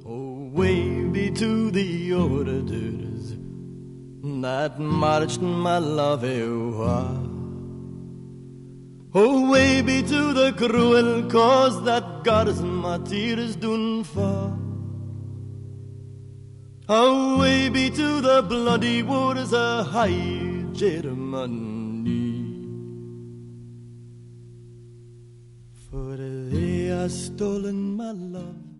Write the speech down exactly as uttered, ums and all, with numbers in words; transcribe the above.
Oh, way be to the orders that marched my love away. Oh, way be to the cruel cause that guards my tears done fall. Oh, way be to the bloody wars of high Germany. For they have stolen my love